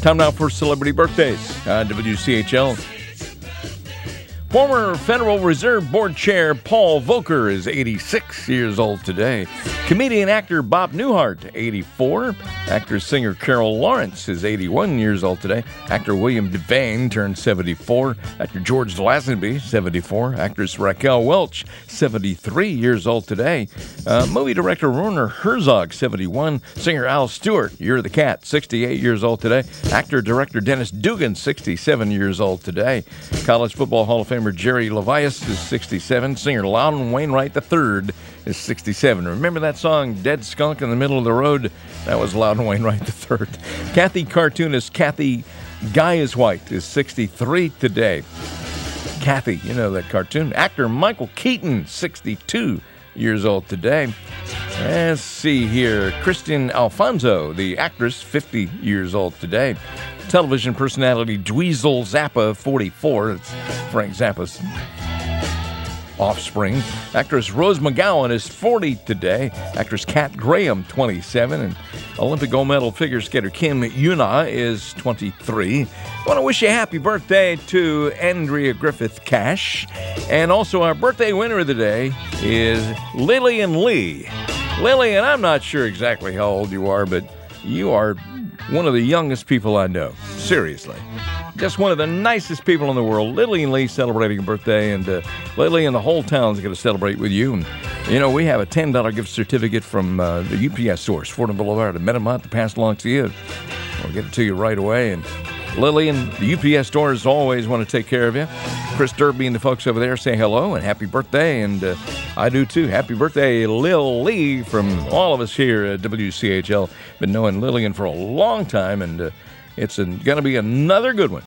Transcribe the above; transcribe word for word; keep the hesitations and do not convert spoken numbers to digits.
Time now for celebrity birthdays on W C H L. Former Federal Reserve Board Chair Paul Volcker is eighty-six years old today. Comedian actor Bob Newhart, eighty-four. Actor singer Carol Lawrence is eighty-one years old today. Actor William Devane turned seventy-four. Actor George Lazenby, seventy-four. Actress Raquel Welch, seventy-three years old today. Uh, movie director Werner Herzog, seventy-one. Singer Al Stewart, You're the Cat, sixty-eight years old today. Actor director Dennis Dugan, sixty-seven years old today. College Football Hall of Famer Jerry Levias is sixty-seven. Singer Loudon Wainwright the third is sixty-seven. Remember that song, Dead Skunk in the Middle of the Road? That was Loudon Wainwright the third. Kathy cartoonist Kathy Guy is White is sixty-three today. Kathy, you know that cartoon. Actor Michael Keaton, sixty-two years old today. Let's see here. Kristen Alfonso, the actress, fifty years old today. Television personality Dweezil Zappa, forty-four. That's Frank Zappa's offspring. Actress Rose McGowan is forty today. Actress Kat Graham, twenty-seven. And Olympic gold medal figure skater Kim Yuna is twenty-three. I want to wish you a happy birthday to Andrea Griffith Cash. And also our birthday winner of the day is Lillian Lee. Lillian, I'm not sure exactly how old you are, but you are one of the youngest people I know. Seriously. Just one of the nicest people in the world. Lillian Lee celebrating a birthday, and uh, Lily and the whole town's going to celebrate with you. And, you know, we have a ten dollars gift certificate from uh, the U P S stores, Fordham Boulevard, and Metamont to pass along to you. We'll get it to you right away. And Lillian, the U P S stores always want to take care of you. Chris Derby and the folks over there say hello and happy birthday, and uh, I do too. Happy birthday, Lil Lee, from all of us here at W C H L. Been knowing Lillian for a long time, and uh, it's going to be another good one.